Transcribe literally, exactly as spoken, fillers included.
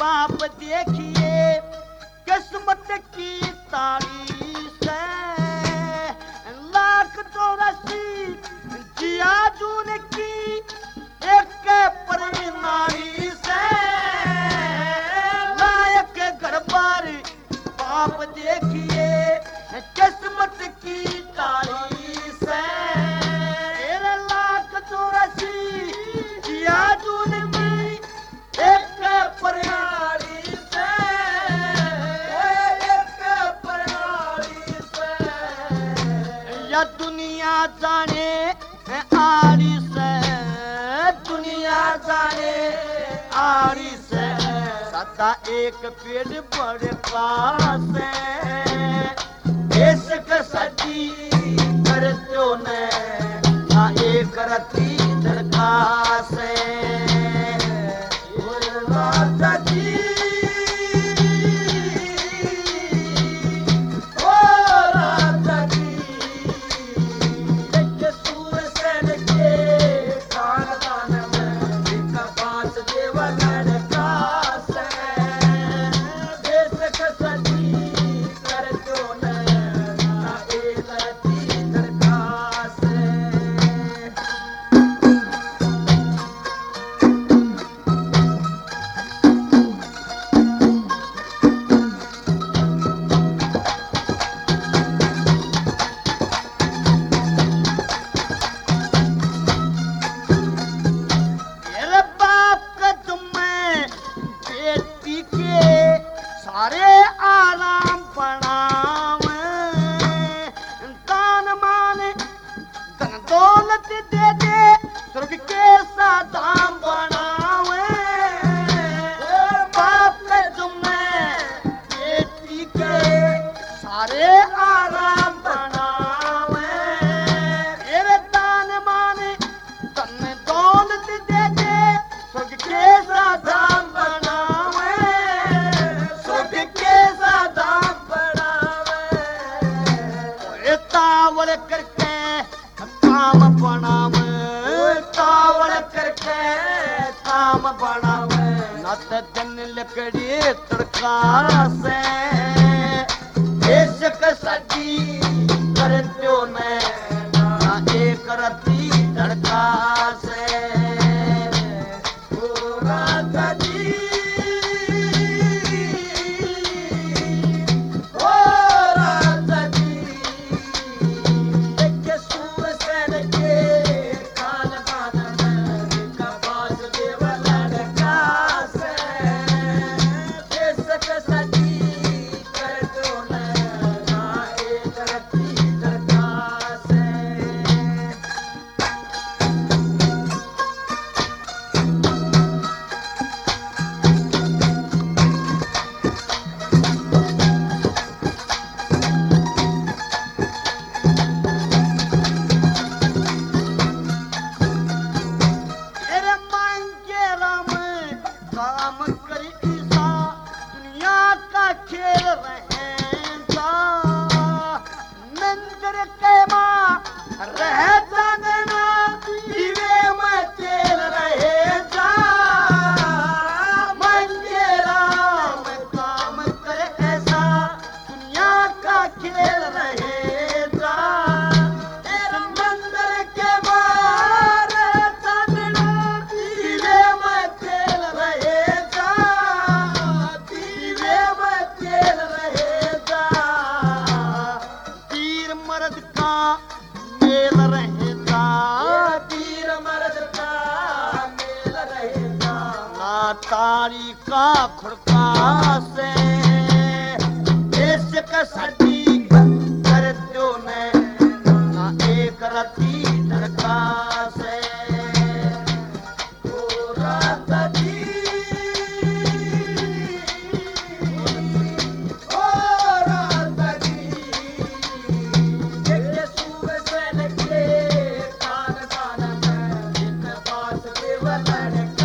बाप देखिए किस्मत की तारीफ है, लाख चौरासी जिया जून की एक पर नारी से, लायक घर पर बाप देखिए किस्मत की तारीफ है, तेरे लाख चौरासी जिया जून की एक पर नारी से, एक पर नारी से, या दुनिया जाने आरी से, दुनिया जाने आरी से, सदा एक पेड़ बड़े पास है, देश का सजी करतो ने ना एक रती दरखास है, राजा जी लकड़ी तड़का से, देश का सजी करतो ने ना एक रती तड़का से, ओ राजा जी ओ राजा जी, एक सूर से के कान कान में का बास देव लड़का से, तारी का खुड़का से, देश का सजी करतो ने ना एक रती धड़का से, ओ राजा जी ओ राजा जी, एक सूर से के कान कान में एक बास देव लड़का